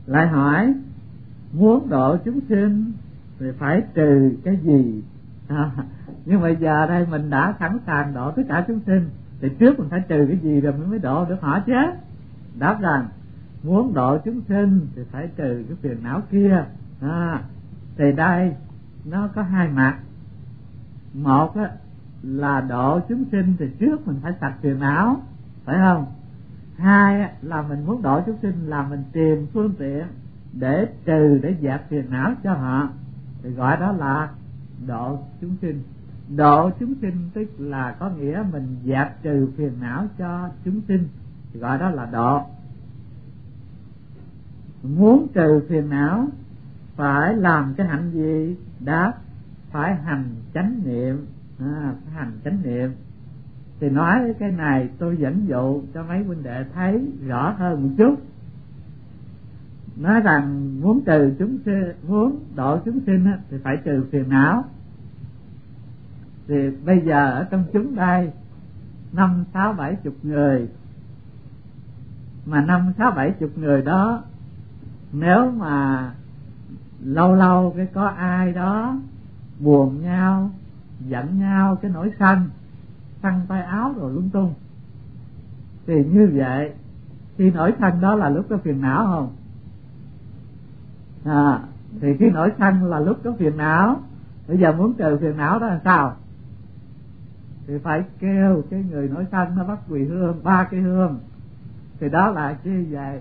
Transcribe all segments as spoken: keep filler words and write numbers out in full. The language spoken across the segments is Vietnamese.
Lại hỏi muốn độ chúng sinh thì phải trừ cái gì? À, nhưng bây giờ đây mình đã sẵn sàng độ tất cả chúng sinh, thì trước mình phải trừ cái gì rồi mình mới độ được họ chứ. Đáp rằng muốn độ chúng sinh thì phải trừ cái phiền não kia. À, thì đây nó có hai mặt. Một á, là độ chúng sinh thì trước mình phải sạch phiền não, phải không? Hai á, là mình muốn độ chúng sinh là mình tìm phương tiện để trừ, để dẹp phiền não cho họ, thì gọi đó là độ chúng sinh. Độ chúng sinh tức là có nghĩa mình dẹp trừ phiền não cho chúng sinh, thì gọi đó là độ. Muốn trừ phiền não phải làm cái hạnh gì? Đáp phải hành chánh niệm. À, phải hành chánh niệm. Thì nói cái này tôi dẫn dụ cho mấy huynh đệ thấy rõ hơn một chút. Nói rằng muốn trừ chúng sinh, muốn độ chúng sinh thì phải trừ phiền não. Thì bây giờ ở trong chúng đây năm sáu bảy chục người, mà năm sáu bảy chục người đó, nếu mà lâu lâu cái có ai đó buồn nhau, giận nhau, cái nỗi sân, sân tay áo rồi lung tung, thì như vậy khi nỗi sân đó là lúc có phiền não không? À, thì khi nỗi sân là lúc có phiền não. Bây giờ muốn trừ phiền não đó là sao? Thì phải kêu cái người nổi sân nó bắt quỳ hương, ba cái hương. Thì đó là như vậy.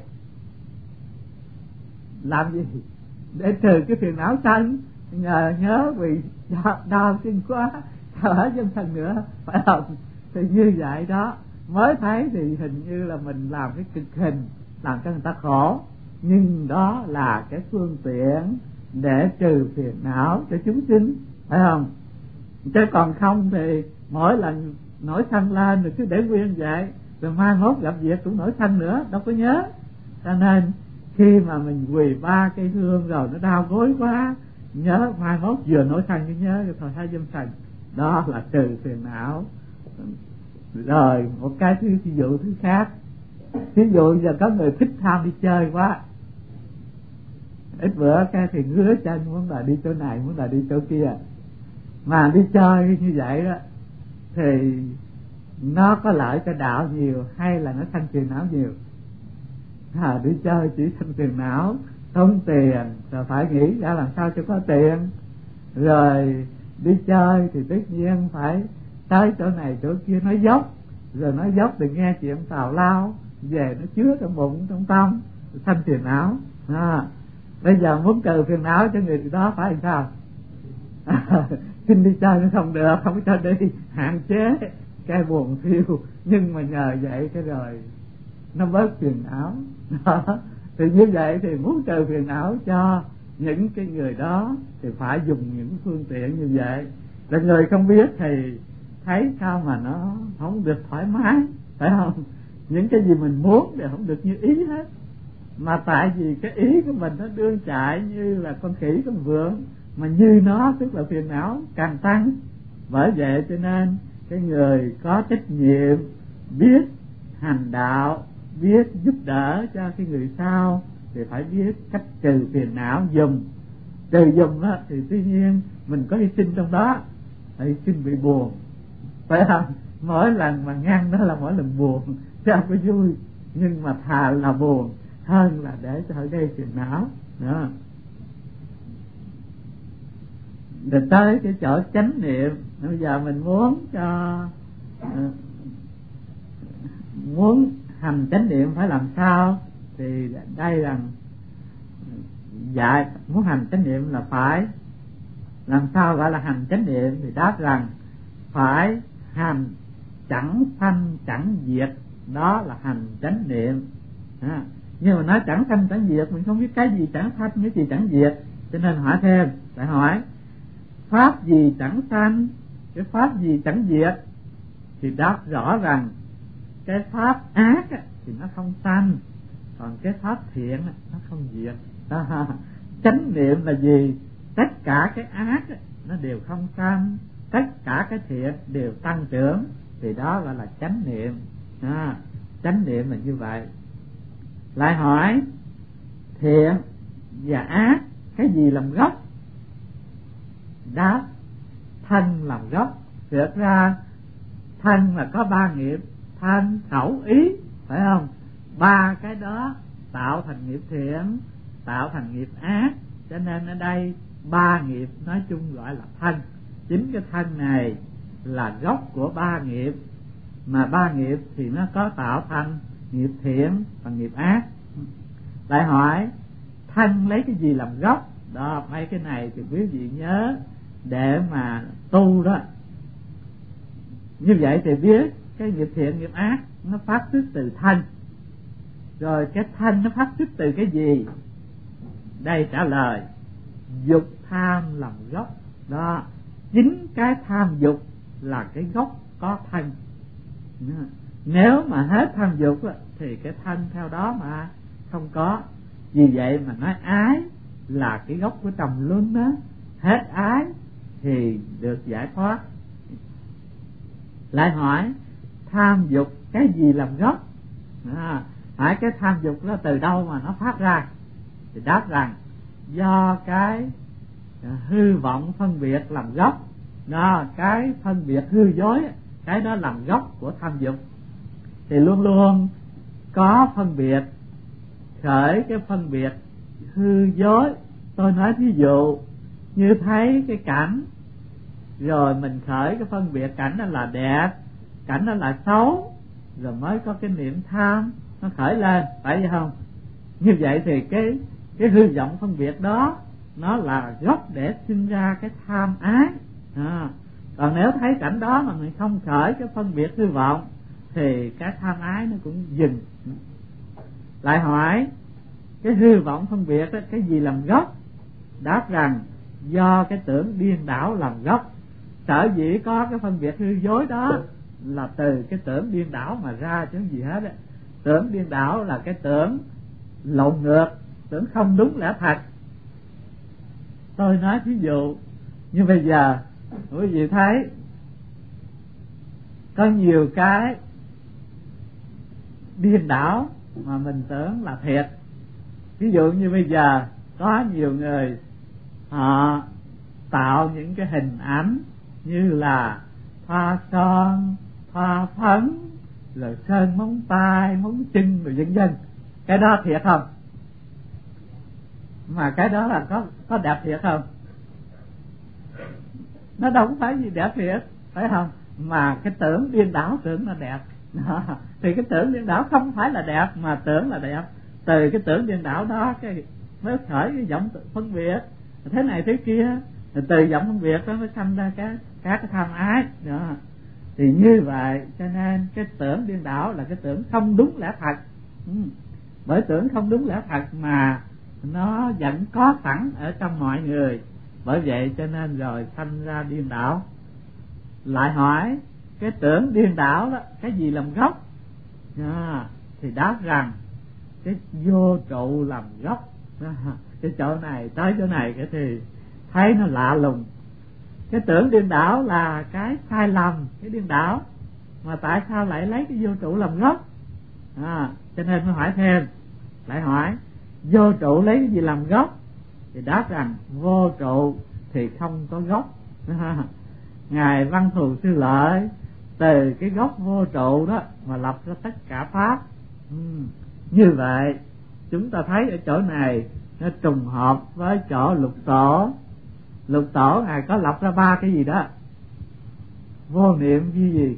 Làm gì? Để trừ cái phiền não sân. Nhờ nhớ vì đau, đau chân quá, thở chân thần nữa, phải không? Thì như vậy đó mới thấy thì hình như là mình làm cái cực hình, làm cho người ta khổ. Nhưng đó là cái phương tiện để trừ phiền não cho chúng sinh, phải không? Chứ còn không thì mỗi lần nổi sân lên rồi cứ để nguyên vậy, rồi mai mốt gặp việc cũng nổi sân nữa, đâu có nhớ. Cho nên khi mà mình quỳ ba cây hương rồi nó đau gối quá, nhớ mai mốt vừa nổi sân cứ nhớ rồi thôi hai dâm sân. Đó là trừ phiền não. Rồi một cái thứ ví dụ thứ khác, ví dụ giờ có người thích tham đi chơi quá, ít bữa cái thì ngứa chân muốn là đi chỗ này, muốn là đi chỗ kia. Mà đi chơi như vậy đó thì nó có lợi cho đạo nhiều hay là nó sanh phiền não nhiều? À, đi chơi chỉ sanh phiền não, tốn tiền, rồi phải nghĩ ra làm sao cho có tiền. Rồi đi chơi thì tất nhiên phải tới chỗ này chỗ kia nói dốc, rồi nói dốc thì nghe chuyện tào lao, về nó chứa trong bụng trong tâm, sanh phiền não. À, bây giờ muốn trừ phiền não cho người đó phải làm sao? À, xin đi chơi nó không được, không cho đi, hạn chế cái buồn phiêu. Nhưng mà nhờ vậy cái rồi nó bớt phiền não. Đó. Thì như vậy thì muốn trừ phiền não cho những cái người đó thì phải dùng những phương tiện như vậy. Là người không biết thì thấy sao mà nó không được thoải mái, phải không? Những cái gì mình muốn thì không được như ý hết. Mà tại vì cái ý của mình nó đương chạy như là con khỉ con vượn, mà như nó tức là phiền não càng tăng. Bởi vậy cho nên cái người có trách nhiệm biết hành đạo, biết giúp đỡ cho cái người sau thì phải biết cách trừ phiền não dùng. Trừ dùng đó thì tuy nhiên mình có hy sinh trong đó, hy sinh bị buồn, phải không? Mỗi lần mà ngăn đó là mỗi lần buồn, chứ không có vui. Nhưng mà thà là buồn hơn là để cho họ gây phiền não đó. Rồi tới cái chỗ chánh niệm. Bây giờ mình muốn cho uh, muốn hành chánh niệm phải làm sao? Thì đây là dạy muốn hành chánh niệm là phải làm sao gọi là hành chánh niệm? Thì đáp rằng phải hành chẳng sanh chẳng diệt, đó là hành chánh niệm. À, nhưng mà nói chẳng sanh chẳng diệt, mình không biết cái gì chẳng sanh, cái gì chẳng diệt, cho nên hỏi thêm, lại hỏi pháp gì chẳng sanh, cái pháp gì chẳng diệt? Thì đáp rõ rằng cái pháp ác thì nó không sanh, còn cái pháp thiện nó không diệt. À, chánh niệm là gì? Tất cả cái ác nó đều không sanh, tất cả cái thiện đều tăng trưởng, thì đó gọi là chánh niệm. À, chánh niệm là như vậy. Lại hỏi thiện và ác cái gì làm gốc? Đáp, thân làm gốc. Thực ra thân là có ba nghiệp: thân, khẩu, ý, phải không? Ba cái đó tạo thành nghiệp thiện, tạo thành nghiệp ác. Cho nên ở đây ba nghiệp nói chung gọi là thân. Chính cái thân này là gốc của ba nghiệp, mà ba nghiệp thì nó có tạo thành nghiệp thiện và nghiệp ác. Lại hỏi thân lấy cái gì làm gốc? Đó, mấy cái này thì quý vị nhớ để mà tu đó. Như vậy thì biết cái nghiệp thiện nghiệp ác nó phát xuất từ thân. Rồi cái thân nó phát xuất từ cái gì? Đây trả lời: dục tham làm gốc. Đó, chính cái tham dục là cái gốc có thân. Nếu mà hết tham dục thì cái thân theo đó mà không có. Vì vậy mà nói ái là cái gốc của trầm luân đó. Hết ái thì được giải thoát. Lại hỏi tham dục cái gì làm gốc? À, hỏi cái tham dục nó từ đâu mà nó phát ra? Thì đáp rằng do cái hư vọng phân biệt làm gốc. Đó, cái phân biệt hư dối, cái đó làm gốc của tham dục. Thì luôn luôn có phân biệt, khởi cái phân biệt hư dối. Tôi nói thí dụ như thấy cái cảnh, rồi mình khởi cái phân biệt cảnh đó là đẹp, cảnh đó là xấu, rồi mới có cái niệm tham nó khởi lên, phải vậy không? Như vậy thì cái cái hư vọng phân biệt đó nó là gốc để sinh ra cái tham ái. À, còn nếu thấy cảnh đó mà mình không khởi cái phân biệt hư vọng thì cái tham ái nó cũng dừng. Lại hỏi cái hư vọng phân biệt đó, cái gì làm gốc? Đáp rằng do cái tưởng điên đảo làm gốc. Sở dĩ có cái phân biệt hư dối đó là từ cái tưởng điên đảo mà ra chứ gì hết. Tưởng điên đảo là cái tưởng lộn ngược, tưởng không đúng lẽ thật. Tôi nói thí dụ như bây giờ quý vị thấy có nhiều cái điên đảo mà mình tưởng là thiệt. Ví dụ như bây giờ có nhiều người họ tạo những cái hình ảnh như là thoa son, thoa phấn, rồi sơn móng tay, móng chân, rồi vân vân. Cái đó thiệt không? Mà cái đó là có có đẹp thiệt không? Nó đâu có phải gì đẹp thiệt, phải không? Mà cái tưởng điên đảo tưởng là đẹp. Đó. Thì cái tưởng điên đảo không phải là đẹp mà tưởng là đẹp. Từ cái tưởng điên đảo đó cái mới khởi cái vọng phân biệt thế này thế kia. Rồi từ vọng phân biệt đó mới sanh ra cái các cái tham ái. Đó. Thì như vậy cho nên cái tưởng điên đảo là cái tưởng không đúng lẽ thật. Ừ. Bởi tưởng không đúng lẽ thật mà nó vẫn có sẵn ở trong mọi người. Bởi vậy cho nên rồi sanh ra điên đảo. Lại hỏi cái tưởng điên đảo đó cái gì làm gốc? À, thì đáp rằng cái vô trụ làm gốc. À, cái chỗ này tới chỗ này cái thì thấy nó lạ lùng. Cái tưởng điên đảo là cái sai lầm, cái điên đảo, mà tại sao lại lấy cái vô trụ làm gốc? À, cho nên mới hỏi thêm. Lại hỏi vô trụ lấy cái gì làm gốc? Thì đáp rằng vô trụ thì không có gốc. À, Ngài Văn Thù Sư Lợi từ cái gốc vô trụ đó mà lập ra tất cả pháp. Ừ. Như vậy chúng ta thấy ở chỗ này nó trùng hợp với chỗ Lục Tổ. Lục Tổ Ngài có lập ra ba cái gì đó: vô niệm vi gì,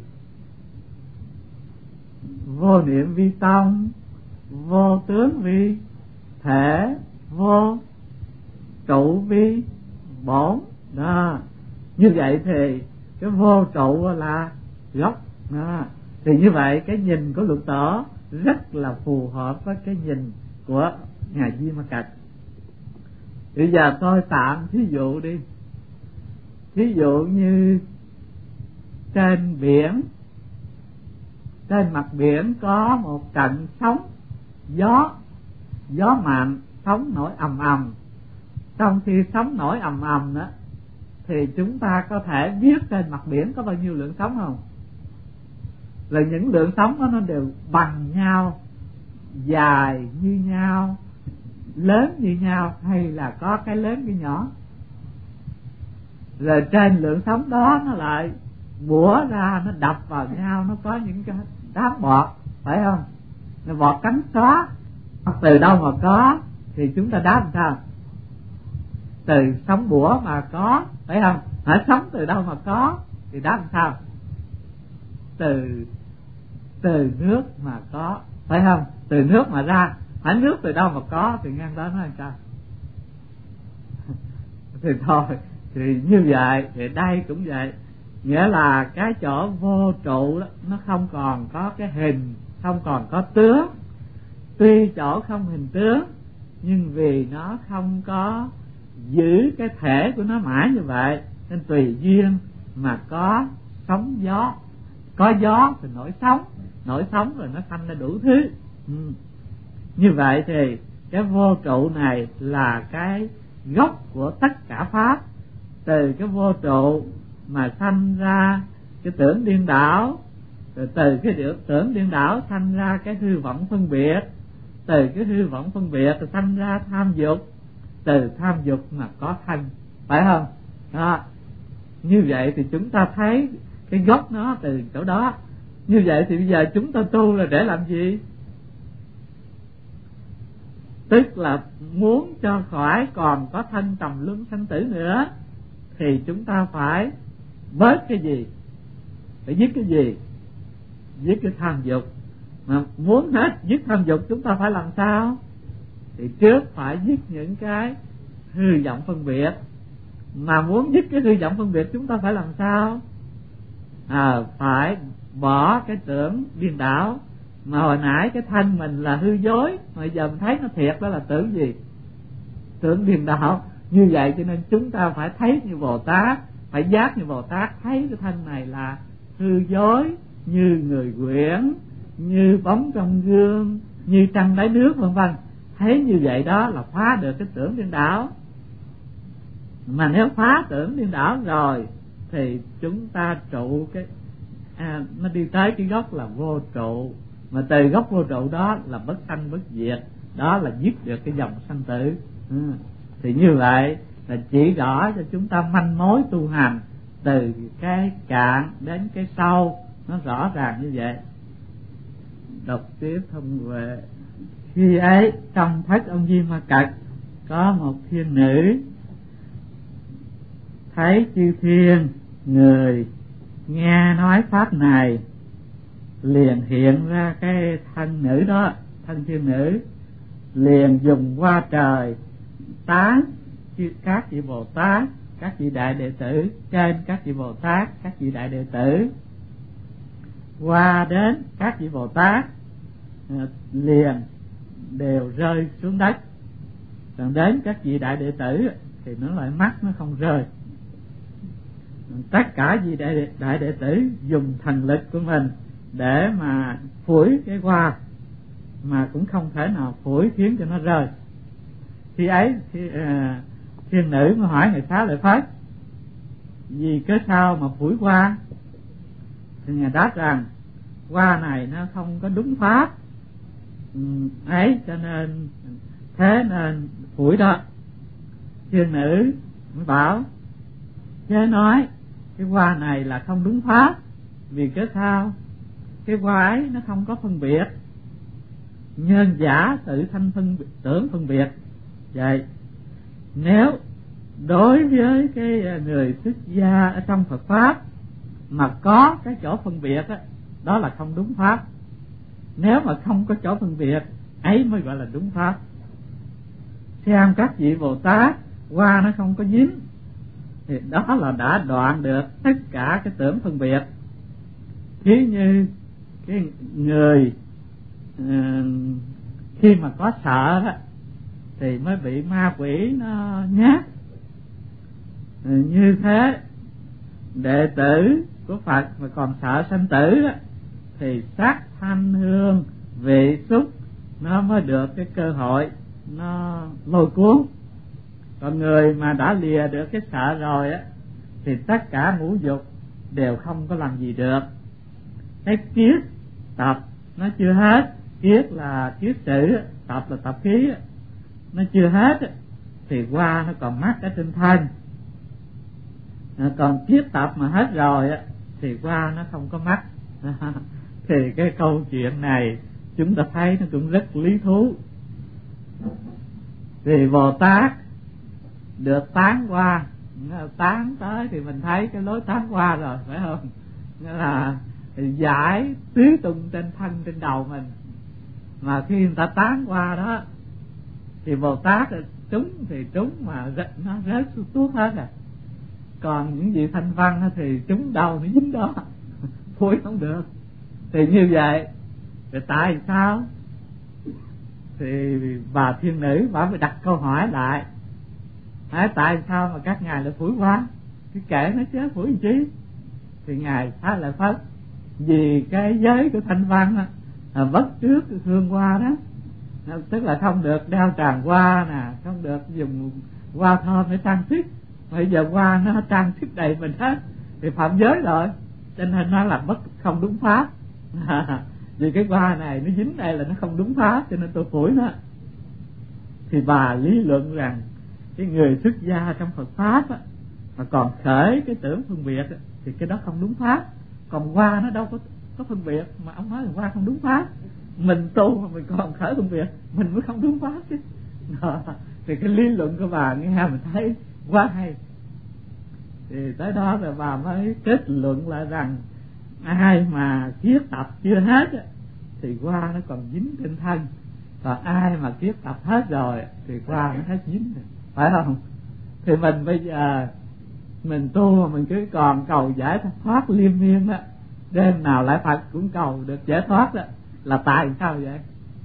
vô niệm vi tông, vô tướng vi thể, vô trụ vi bổn. Đó. Như vậy thì cái vô trụ là gốc. Đó. Thì như vậy cái nhìn của Lục Tổ rất là phù hợp với cái nhìn của Ngài Di Ma Cật. Bây giờ tôi tạm thí dụ đi. Thí dụ như trên biển, trên mặt biển có một trận sóng gió, gió mạnh, sóng nổi ầm ầm. Trong khi sóng nổi ầm ầm đó thì chúng ta có thể biết trên mặt biển có bao nhiêu lượng sóng không? Là những lượng sóng đó nó đều bằng nhau, dài như nhau, lớn như nhau hay là có cái lớn cái nhỏ, rồi trên lượng sóng đó nó lại bủa ra, nó đập vào nhau, nó có những cái đám bọt, phải không? Nó bọt cắn xóa, từ đâu mà có thì chúng ta đáp làm sao? Từ sóng bủa mà có, phải không? Hỏi sóng từ đâu mà có thì đáp làm sao? Từ từ nước mà có, phải không? Từ nước mà ra. Hỏi nước từ đâu mà có thì ngang đó nói làm sao? Thì thôi, thì như vậy, thì đây cũng vậy. Nghĩa là cái chỗ vô trụ đó, nó không còn có cái hình, không còn có tướng. Tuy chỗ không hình tướng, nhưng vì nó không có giữ cái thể của nó mãi như vậy, nên tùy duyên mà có sóng gió. Có gió thì nổi sóng, nổi sóng rồi nó sanh ra đủ thứ. ừ. Như vậy thì cái vô trụ này là cái gốc của tất cả pháp. Từ cái vô trụ mà sanh ra cái tưởng điên đảo, rồi từ cái tưởng điên đảo sanh ra cái hư vọng phân biệt, từ cái hư vọng phân biệt rồi sanh ra tham dục, từ tham dục mà có thân, phải không? Đó. Như vậy thì chúng ta thấy cái gốc nó từ chỗ đó. Như vậy thì bây giờ chúng ta tu là để làm gì? Tức là muốn cho khỏi còn có thân trầm luân sanh tử nữa, thì chúng ta phải bớt cái gì? Phải dứt cái gì? Dứt cái tham dục. Mà muốn hết dứt tham dục chúng ta phải làm sao? Thì trước phải dứt những cái hư vọng phân biệt. Mà muốn dứt cái hư vọng phân biệt chúng ta phải làm sao? À, phải bỏ cái tưởng điên đảo. Mà hồi nãy cái thân mình là hư dối, mà giờ mình thấy nó thiệt, đó là tưởng gì? Tưởng điên đảo. Như vậy cho nên chúng ta phải thấy như Bồ Tát, phải giác như Bồ Tát, thấy cái thân này là hư dối, như người quyển, như bóng trong gương, như trăng đáy nước, vân vân. Thấy như vậy đó là phá được cái tưởng điên đảo. Mà nếu phá tưởng điên đảo rồi thì chúng ta trụ cái à, nó đi tới cái gốc là vô trụ. Mà từ gốc vô trụ đó là bất sanh bất diệt, đó là dứt được cái dòng sanh tử. ừ. Thì như vậy là chỉ rõ cho chúng ta manh mối tu hành từ cái cạn đến cái sâu, nó rõ ràng như vậy. Đọc tiếp thông huệ. Khi ấy trong thất ông Di Ma Cật có một thiên nữ thấy chư thiên người nghe nói pháp này, liền hiện ra cái thân nữ đó, thân thiên nữ, liền dùng hoa trời tán các vị Bồ Tát, các vị đại đệ tử trên các vị Bồ Tát, các vị đại đệ tử, qua đến các vị Bồ Tát liền đều rơi xuống đất. Còn đến các vị đại đệ tử thì nó lại mắc, nó không rơi. Tất cả vị đại, đại đệ tử dùng thần lực của mình để mà phủi cái hoa, mà cũng không thể nào phủi khiến cho nó rơi. Khi ấy thì, à, thiên nữ mới hỏi Ngài Xá Lợi Phất: vì cớ sao mà phủi hoa? Thì Ngài đáp rằng hoa này nó không có đúng pháp ừ, ấy, cho nên thế nên phủi đó. Thiên nữ mới bảo: Thế nói cái hoa này là không đúng pháp, vì cớ sao? Cái hoa ấy nó không có phân biệt, nhân giả tự thanh phân tưởng phân biệt. Vậy nếu đối với cái người xuất gia ở trong Phật pháp mà có cái chỗ phân biệt đó, đó là không đúng pháp. Nếu mà không có chỗ phân biệt ấy mới gọi là đúng pháp. Xem các vị Bồ Tát hoa nó không có dính thì đó là đã đoạn được tất cả cái tưởng phân biệt. Ví như cái người uh, khi mà có sợ đó, thì mới bị ma quỷ nó nhát. uh, Như thế đệ tử của Phật mà còn sợ sanh tử đó, thì sắc thanh hương vị xúc nó mới được cái cơ hội nó lôi cuốn. Còn người mà đã lìa được cái sợ rồi á, thì tất cả ngũ dục đều không có làm gì được. Cái kiết tập nó chưa hết. Kiết là kiết sử, tập là tập khí. nó chưa hết thì qua nó còn mắc ở trên thân. Còn kiết tập mà hết rồi thì qua nó không có mắc. Thì cái câu chuyện này chúng ta thấy nó cũng rất lý thú. Thì Bồ Tát được tán qua, tán tới thì mình thấy cái lối tán qua rồi, phải không? Nghĩa là giải tứ tung trên thân trên đầu mình. Mà khi người ta tán qua đó thì Bồ Tát trúng thì trúng, mà nó rớt xuống tuốt hết rồi. Còn những vị thanh văn thì trúng đầu nó dính đó, phối không được. Thì như vậy thì tại sao? Thì bà thiên nữ bà mới đặt câu hỏi lại: à, tại sao mà các ngài lại phủi quá? Cái kệ nó chứ phủi làm chi? Thì ngài Xá Lợi Phất vì cái giới của thanh văn á, à, bắt trước hương hoa đó, tức là không được đeo tràng hoa nè, không được dùng hoa thơm để trang sức. Bây giờ hoa nó trang sức đầy mình hết thì phạm giới rồi, cho nên nó là bất không đúng pháp. Vì cái hoa này nó dính đây là nó không đúng pháp, cho nên tôi phủi nó. Thì bà lý luận rằng cái người xuất gia trong Phật pháp á, mà còn khởi cái tưởng phân biệt á, thì cái đó không đúng pháp. Còn hoa nó đâu có có phân biệt, mà ông nói là hoa không đúng pháp. Mình tu mà mình còn khởi phân biệt, mình mới không đúng pháp chứ. Đó. Thì cái lý luận của bà nghe mình thấy quá hay. Thì tới đó rồi bà mới kết luận lại rằng ai mà kiết tập chưa hết thì hoa nó còn dính trên thân, còn ai mà kiết tập hết rồi thì hoa nó hết dính rồi, phải không? Thì mình bây giờ mình tu mà mình cứ còn cầu giải thoát liên miên đó, đêm nào lại Phật cũng cầu được giải thoát đó, là tại sao vậy?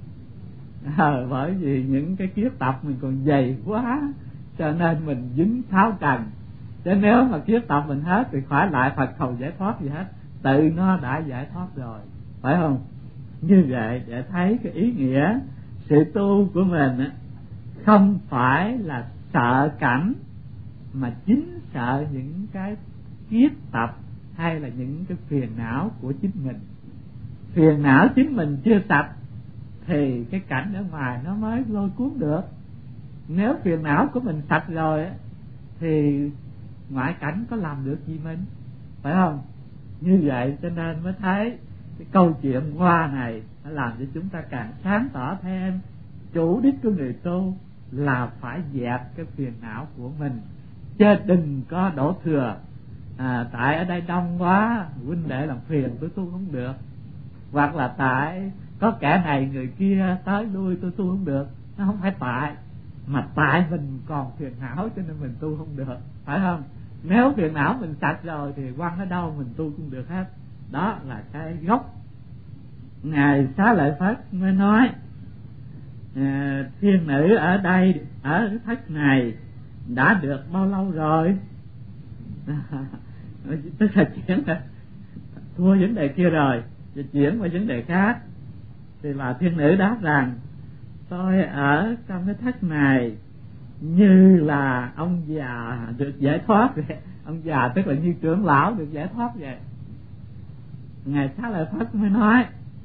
À, bởi vì những cái kiết tập mình còn dày quá, cho nên mình dính tháo trần. Chứ nếu mà kiết tập mình hết thì khỏi lại Phật cầu giải thoát gì hết, tự nó đã giải thoát rồi, phải không? Như vậy để thấy cái ý nghĩa sự tu của mình á, không phải là sợ cảnh, mà chính sợ những cái kiết tập hay là những cái phiền não của chính mình. Phiền não chính mình chưa sạch thì cái cảnh ở ngoài nó mới lôi cuốn được. Nếu phiền não của mình sạch rồi á, thì ngoại cảnh có làm được gì mình, phải không? Như vậy cho nên mới thấy cái câu chuyện hoa này nó làm cho chúng ta càng sáng tỏ thêm chủ đích của người tu là phải dẹp cái phiền não của mình, chứ đừng có đổ thừa. À, tại ở đây đông quá, huynh đệ làm phiền tôi tu không được, hoặc là tại có kẻ này người kia tới lui tôi tu không được. Nó không phải tại, mà tại mình còn phiền não cho nên mình tu không được, phải không? Nếu phiền não mình sạch rồi thì quăng ở đâu mình tu cũng được hết. Đó là cái gốc. Ngài Xá Lợi Phất mới nói à, thiên nữ ở đây, ở thất này đã được bao lâu rồi? Tức là chuyển thua vấn đề kia rồi, và chuyển qua vấn đề khác. Thì bà thiên nữ đáp rằng tôi ở trong cái thất này như là ông già được giải thoát vậy. Ông già tức là như trưởng lão được giải thoát vậy. Ngài Xá Lợi Phất mới nói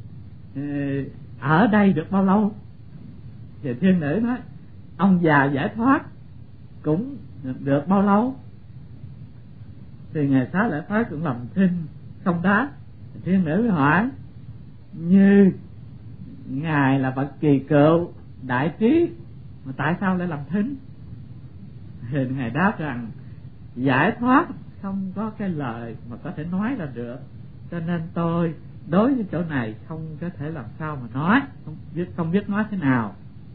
ở đây được bao lâu? Thì thiên nữ nói ông già giải thoát cũng được bao lâu? Thì Ngài Xá Lợi Phất cũng làm thinh không đáp. Thiên nữ mới hỏi như ngài là bậc kỳ cựu đại trí mà tại sao lại làm thinh? Thì ngài đáp rằng giải thoát không có cái lời mà có thể nói ra được, cho nên tôi đối với chỗ này không có thể làm sao mà nói, không biết không biết nói thế nào.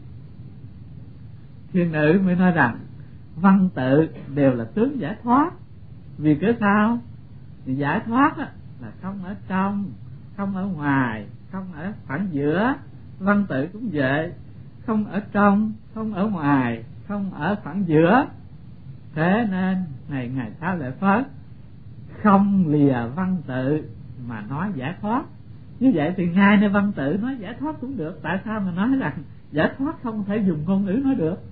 Thiên nữ mới nói rằng văn tự đều là tướng giải thoát. Vì cớ sao? Thì giải thoát á, là không ở trong, không ở ngoài, không ở khoảng giữa. Văn tự cũng vậy, không ở trong, không ở ngoài, không ở khoảng giữa. Thế nên này ngài Xá Lợi Phất không lìa văn tự mà nói giải thoát. Như vậy thì ngài nơi văn tự nói giải thoát cũng được. Tại sao mà nói rằng giải thoát không thể dùng ngôn ngữ nói được?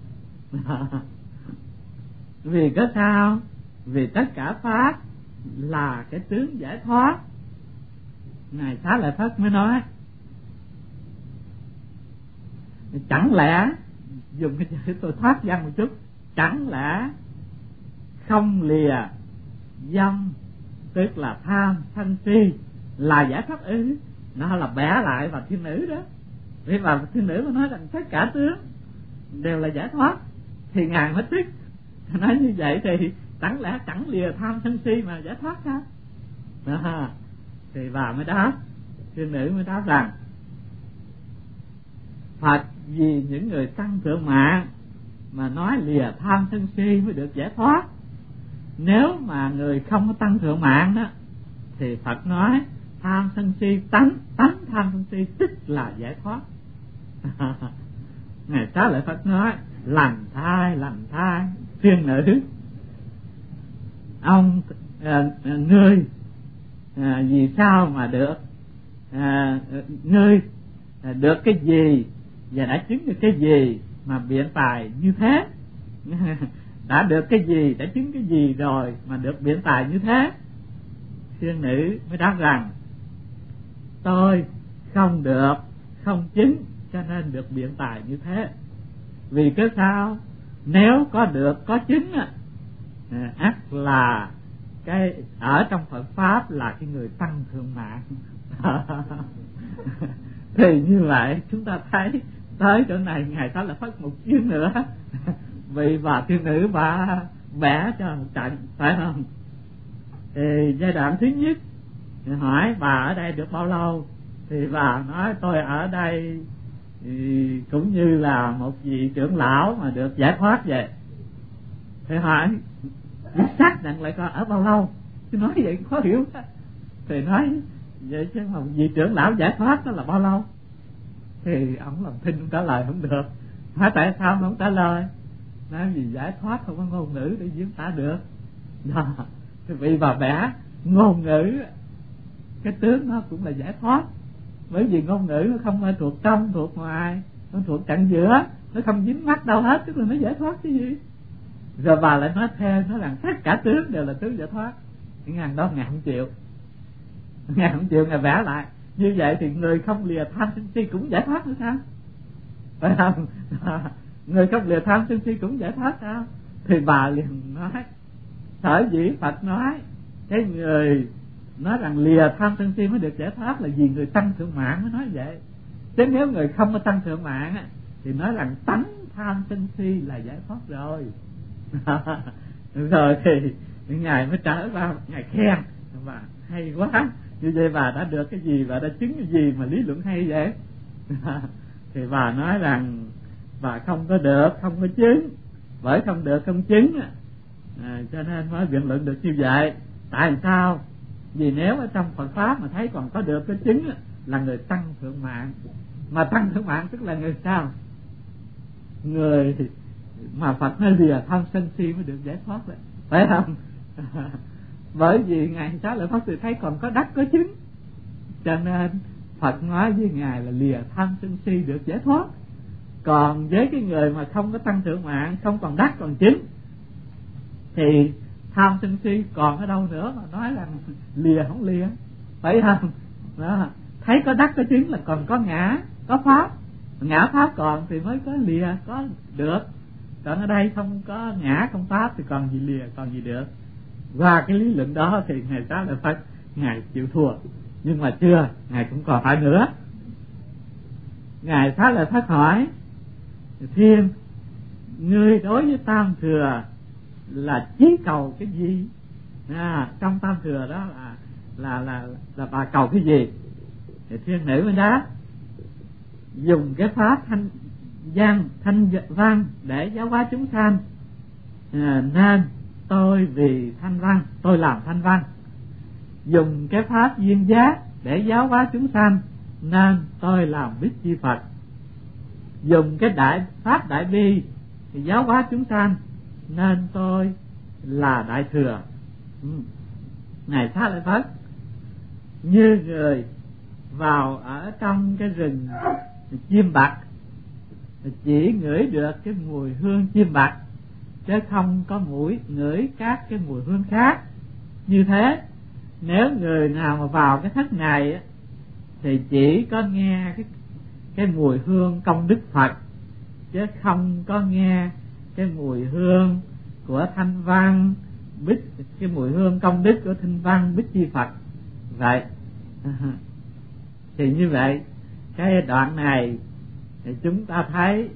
Vì có sao? Vì tất cả pháp là cái tướng giải thoát. Ngài Xá Lợi Phất mới nói chẳng lẽ dùng cái chữ tôi thoát văn một chút, chẳng lẽ không lìa dâm, tức là tham sân si là giải thoát ư? Nó là bẻ lại vào thiên nữ đó, vì vào thiên nữ nó nói rằng tất cả tướng đều là giải thoát, thì ngài mới tức nói như vậy thì chẳng lẽ chẳng lìa tham sân si mà giải thoát sao? À, thì bà mới đáp, thiên nữ mới đáp rằng Phật vì những người tăng thượng mạng mà nói lìa tham sân si mới được giải thoát. Nếu mà người không có tăng thượng mạng đó thì Phật nói tham sân si tánh, tánh tham sân si tức là giải thoát. Ngày Xá Lợi Phất nói lành thai lành thai thiên nữ, ông à, ngươi à, vì sao mà được à, ngươi à, được cái gì và đã chứng được cái gì mà biện tài như thế? Đã được cái gì, đã chứng cái gì rồi mà được biện tài như thế? Thiên nữ mới đáp rằng tôi không được, không chứng, cho nên được biện tài như thế. Vì cái sao? Nếu có được, có chứng á, ắt là cái ở trong Phật pháp là cái người tăng thượng mạng. Thì như vậy chúng ta thấy tới chỗ này ngài Xá Lợi Phất một chuyến nữa vì bà thiên nữ bà bẻ cho một trận, phải không? Thì giai đoạn thứ nhất hỏi bà ở đây được bao lâu, thì bà nói tôi ở đây thì cũng như là một vị trưởng lão mà được giải thoát vậy. Thì hỏi xác nhận lại coi ở bao lâu, chứ nói vậy khó hiểu. Thì nói vậy chứ mà vị trưởng lão giải thoát đó là bao lâu? Thì ông làm thinh trả lời không được. Hỏi tại sao ông không trả lời? Nói vì giải thoát không có ngôn ngữ để diễn tả được. Đó. Thì vì bà bẻ ngôn ngữ, cái tướng nó cũng là giải thoát. Bởi vì ngôn ngữ nó không thuộc trong, thuộc ngoài, nó thuộc cạnh giữa, nó không dính mắc đâu hết, tức là nó giải thoát cái gì. Rồi bà lại nói theo, nói rằng tất cả tướng đều là tướng giải thoát. Cái ngàn đó ngài không chịu, ngài không chịu, ngài vẽ lại. Như vậy thì người không lìa tham sân si cũng giải thoát nữa sao? Phải không? Người không lìa tham sân si cũng giải thoát sao? Thì bà liền nói sở dĩ Phật nói cái người nói rằng lìa tham sân si mới được giải thoát là vì người tăng thượng mạng mới nói vậy. Chứ nếu người không có tăng thượng mạng á, thì nói rằng tánh tham sân si là giải thoát rồi. Rồi thì ngài mới trở vào, ngài khen bà hay quá, như vậy bà đã được cái gì, bà đã chứng cái gì mà lý luận hay vậy? Thì bà nói rằng bà không có được, không có chứng, bởi không được không chứng à, cho nên mới biện luận được như vậy. Tại sao? Vì nếu ở trong Phật pháp mà thấy còn có được có chứng là người tăng thượng mạng. Mà tăng thượng mạng tức là người sao? Người mà Phật nói lìa tham sân si mới được giải thoát đấy, phải không? Bởi vì ngài Xá Lợi Phất thì thấy còn có đắc có chứng, cho nên Phật nói với ngài là lìa tham sân si được giải thoát. Còn với cái người mà không có tăng thượng mạng, không còn đắc còn chứng, thì tham sân si còn ở đâu nữa mà nói rằng lìa không lìa, phải không? Đó. Thấy có đắc có chứng là còn có ngã, có pháp, ngã pháp còn thì mới có lìa, có được. Còn ở đây không có ngã không pháp thì còn gì lìa, còn gì được. Qua cái lý luận đó thì ngài Xá Lợi Phất ngài chịu thua. Nhưng mà chưa, ngài cũng còn phải nữa. Ngài Xá Lợi Phất hỏi Thiên, ngươi đối với tam thừa là chí cầu cái gì? À, trong tam thừa đó là là là là bà cầu cái gì? Thì thiên nữ mới đáp dùng cái pháp thanh văn thanh văn để giáo hóa chúng sanh, à, nên tôi vì thanh văn tôi làm thanh văn. Dùng cái pháp duyên giác để giáo hóa chúng sanh, nên tôi làm Bích Chi Phật. Dùng cái đại pháp đại bi thì giáo hóa chúng sanh, nên tôi là Đại Thừa. ừ. Ngài Xá Lợi Phất như người vào ở trong cái rừng chim bạc, chỉ ngửi được cái mùi hương chim bạc, chứ không có mũi ngửi các cái mùi hương khác. Như thế, nếu người nào mà vào cái thất này thì chỉ có nghe cái cái mùi hương công đức Phật, chứ không có nghe cái mùi hương của thanh văn bích, cái mùi hương công đức của thanh văn bích chi Phật. Vậy thì như vậy cái đoạn này thì chúng ta thấy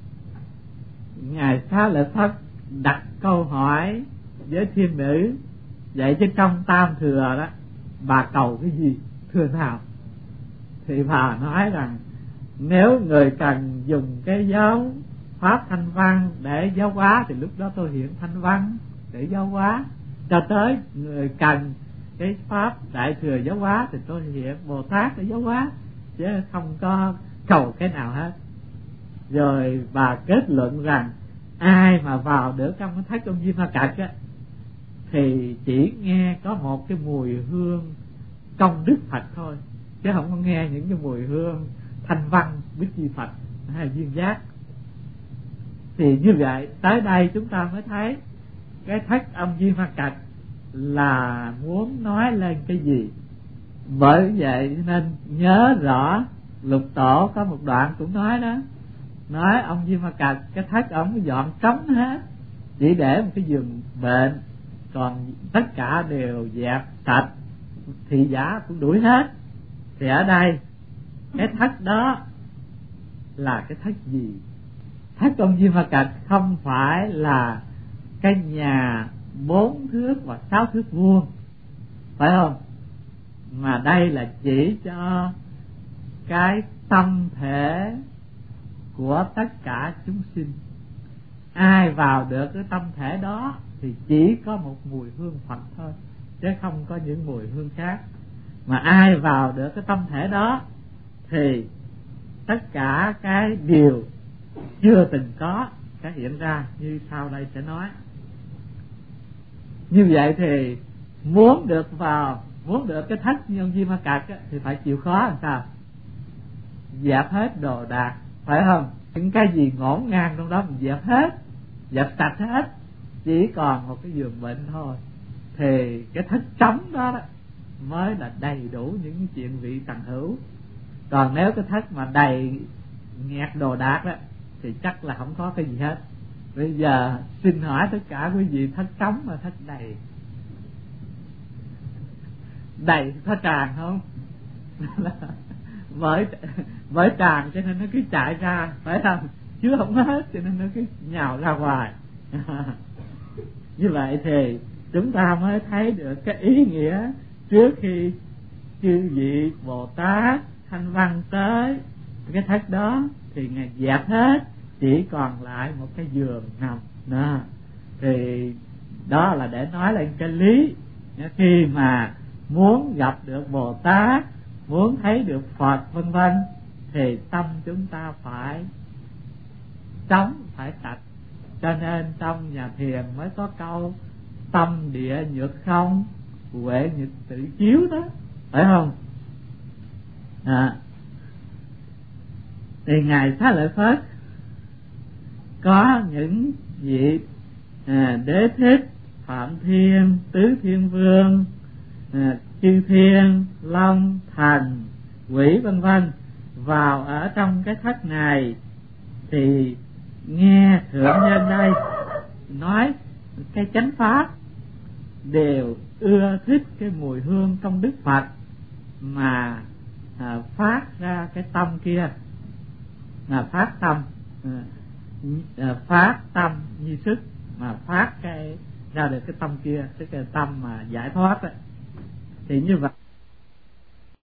ngài Xá Lợi Phất đặt câu hỏi với thiên nữ, vậy chứ trong tam thừa đó bà cầu cái gì thưa nào? Thì bà nói rằng nếu người cần dùng cái dấu pháp thanh văn để giáo hóa thì lúc đó tôi hiện thanh văn để giáo hóa, cho tới người cần cái pháp đại thừa giáo hóa thì tôi hiện Bồ Tát để giáo hóa, chứ không có cầu cái nào hết. Rồi bà kết luận rằng ai mà vào được trong cái thất công Di Ma Cật á thì chỉ nghe có một cái mùi hương công đức Phật thôi, chứ không có nghe những cái mùi hương thanh văn bích chi Phật hay duyên giác. Thì như vậy tới đây chúng ta mới thấy cái thất âm Di Ma Cật là muốn nói lên cái gì. Bởi vậy nên nhớ rõ Lục Tổ có một đoạn cũng nói đó, nói ông Di Ma Cật cái thất ông dọn trống hết, chỉ để một cái giường bệnh, còn tất cả đều dẹp sạch, thị giả cũng đuổi hết. Thì ở đây cái thất đó là cái thất gì? Thất ông Di Ma Cật không phải là cái nhà bốn thước và sáu thước vuông, phải không? Mà đây là chỉ cho cái tâm thể của tất cả chúng sinh. Ai vào được cái tâm thể đó thì chỉ có một mùi hương Phật thôi, chứ không có những mùi hương khác. Mà ai vào được cái tâm thể đó thì tất cả cái điều chưa từng có sẽ hiện ra, như sau đây sẽ nói. Như vậy thì muốn được vào, muốn được cái thất như ông Di Ma Cật thì phải chịu khó làm sao? Dẹp hết đồ đạc, phải không? Những cái gì ngổn ngang trong đó mình dẹp hết, dẹp sạch hết, chỉ còn một cái giường bệnh thôi. Thì cái thất trống đó, đó mới là đầy đủ những chuyện vị tầng hữu. Còn nếu cái thất mà đầy nghẹt đồ đạc đó thì chắc là không có cái gì hết. Bây giờ xin hỏi tất cả quý vị, thất trống mà thất đầy, đầy có tràn không? bởi bởi tràn cho nên nó cứ chạy ra, phải không? Chứ không hết cho nên nó cứ nhào ra ngoài. Như vậy thì chúng ta mới thấy được cái ý nghĩa trước khi chư vị Bồ Tát thanh văn tới cái thất đó thì ngài dẹp hết, chỉ còn lại một cái giường nằm đó. Thì đó là để nói lên cái lý, khi mà muốn gặp được Bồ Tát, muốn thấy được Phật vân vân thì tâm chúng ta phải trống, phải sạch. Cho nên trong nhà thiền mới có câu tâm địa nhược không, huệ nhược tự chiếu đó, phải không? À, thì ngài Xá Lợi Phất có những vị à, Đế Thích, Phạm Thiên, Tứ Thiên Vương, à, Chư Thiên, Long, Thần, Quỷ vân vân vào ở trong cái thất này thì nghe thượng nhân đây nói cái chánh pháp đều ưa thích cái mùi hương công đức Phật mà à, phát ra cái tâm kia, là phát tâm à, phát tâm như sức mà phát cái ra được cái tâm kia, tức là tâm mà giải thoát ấy. Thì như vậy